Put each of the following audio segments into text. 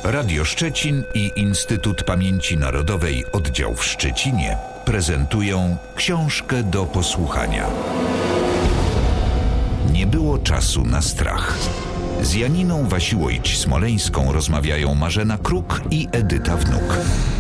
Radio Szczecin i Instytut Pamięci Narodowej Oddział w Szczecinie prezentują książkę do posłuchania. Nie było czasu na strach. Z Janiną Wasiłojć-Smoleńską rozmawiają Marzena Kruk i Edyta Wnuk.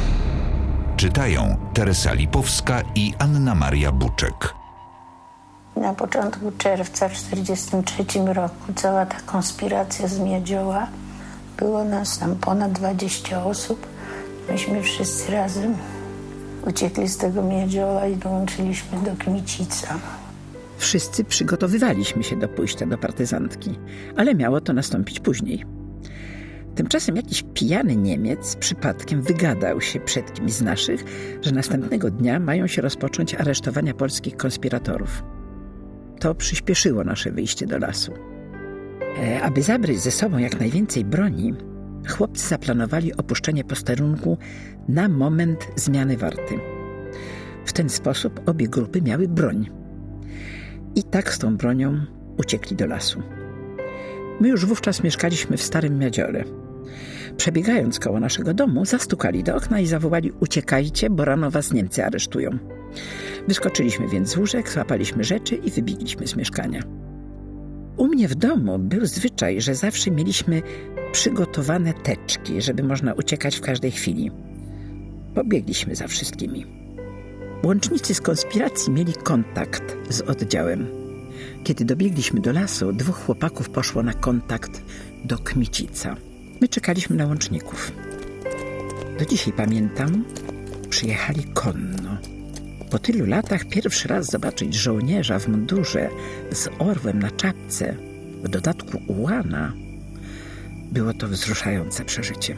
Czytają Teresa Lipowska i Anna Maria Buczek. Na początku czerwca w 1943 roku cała ta konspiracja z Miedzioła. Było nas tam ponad 20 osób. Myśmy wszyscy razem uciekli z tego Miedzioła i dołączyliśmy do Kmicica. Wszyscy przygotowywaliśmy się do pójścia do partyzantki, ale miało to nastąpić później. Tymczasem jakiś pijany Niemiec przypadkiem wygadał się przed kimś z naszych, że następnego dnia mają się rozpocząć aresztowania polskich konspiratorów. To przyspieszyło nasze wyjście do lasu. Aby zabrać ze sobą jak najwięcej broni, chłopcy zaplanowali opuszczenie posterunku na moment zmiany warty. W ten sposób obie grupy miały broń. I tak z tą bronią uciekli do lasu. My już wówczas mieszkaliśmy w Starym Miodziole. Przebiegając koło naszego domu, zastukali do okna i zawołali: uciekajcie, bo rano was Niemcy aresztują. Wyskoczyliśmy więc z łóżek, złapaliśmy rzeczy i wybiegliśmy z mieszkania. U mnie w domu był zwyczaj, że zawsze mieliśmy przygotowane teczki, żeby można uciekać w każdej chwili. Pobiegliśmy za wszystkimi. Łącznicy z konspiracji mieli kontakt z oddziałem. Kiedy dobiegliśmy do lasu, 2 chłopaków poszło na kontakt do Kmicica. My czekaliśmy na łączników. Do dzisiaj pamiętam, przyjechali konno. Po tylu latach pierwszy raz zobaczyć żołnierza w mundurze z orłem na czapce, w dodatku ułana, było to wzruszające przeżycie.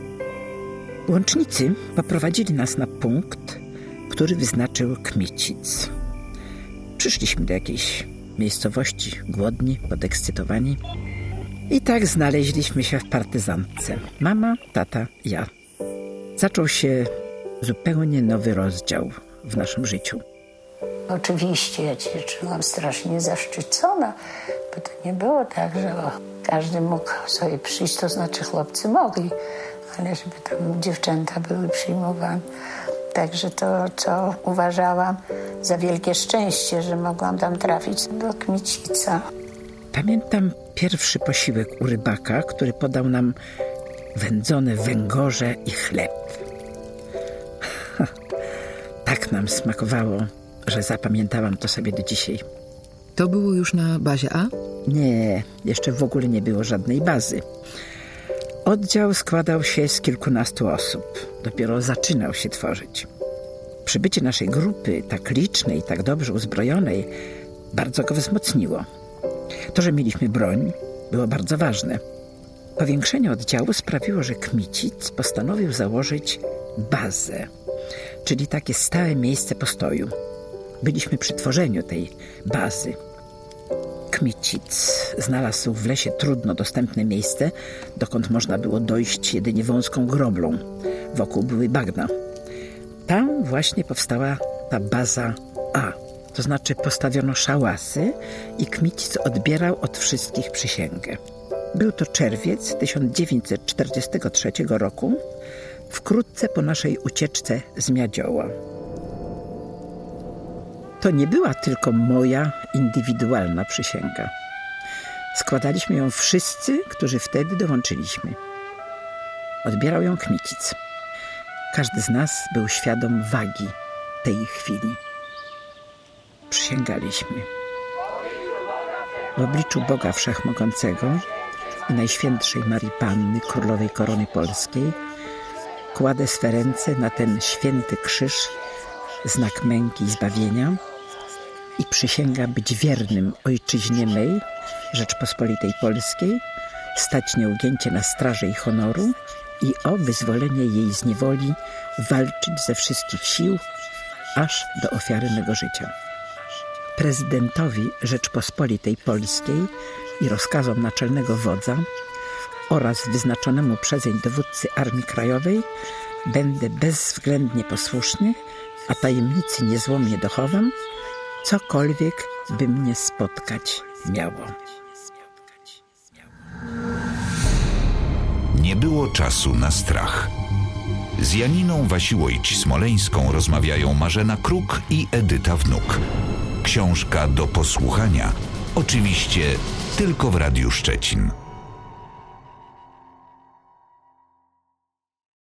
Łącznicy poprowadzili nas na punkt, który wyznaczył Kmicic. Przyszliśmy do jakiejś miejscowości głodni, podekscytowani. I tak znaleźliśmy się w partyzantce. Mama, tata, ja. Zaczął się zupełnie nowy rozdział w naszym życiu. Oczywiście ja się czułam strasznie zaszczycona, bo to nie było tak, że każdy mógł sobie przyjść, to znaczy chłopcy mogli, ale żeby tam dziewczęta były przyjmowane. Także to, co uważałam za wielkie szczęście, że mogłam tam trafić do Kmicica. Pamiętam pierwszy posiłek u rybaka, który podał nam wędzone węgorze i chleb. Tak nam smakowało, że zapamiętałam to sobie do dzisiaj. To było już na bazie A? Nie, jeszcze w ogóle nie było żadnej bazy. Oddział składał się z kilkunastu osób. Dopiero zaczynał się tworzyć. Przybycie naszej grupy, tak licznej i tak dobrze uzbrojonej, bardzo go wzmocniło. To, że mieliśmy broń, było bardzo ważne. Powiększenie oddziału sprawiło, że Kmicic postanowił założyć bazę, czyli takie stałe miejsce postoju. Byliśmy przy tworzeniu tej bazy. Kmicic znalazł w lesie trudno dostępne miejsce, dokąd można było dojść jedynie wąską groblą. Wokół były bagna. Tam właśnie powstała ta baza A. To znaczy postawiono szałasy i Kmicic odbierał od wszystkich przysięgę. Był to czerwiec 1943 roku, wkrótce po naszej ucieczce z Miedzioła. To nie była tylko moja indywidualna przysięga. Składaliśmy ją wszyscy, którzy wtedy dołączyliśmy. Odbierał ją Kmicic. Każdy z nas był świadom wagi tej chwili. Przysięgaliśmy. W obliczu Boga Wszechmogącego i Najświętszej Marii Panny, Królowej Korony Polskiej, kładę swe ręce na ten święty krzyż, znak męki i zbawienia, i przysięgam być wiernym ojczyźnie mej, Rzeczpospolitej Polskiej, stać nieugięcie na straży jej honoru i o wyzwolenie jej z niewoli walczyć ze wszystkich sił, aż do ofiary mego życia. Prezydentowi Rzeczpospolitej Polskiej i rozkazom naczelnego wodza oraz wyznaczonemu przezeń dowódcy Armii Krajowej będę bezwzględnie posłuszny, a tajemnicy niezłomnie dochowam, cokolwiek by mnie spotkać miało. Nie było czasu na strach. Z Janiną Wasiłojć-Smoleńską rozmawiają Marzena Kruk i Edyta Wnuk. Książka do posłuchania, oczywiście tylko w Radiu Szczecin.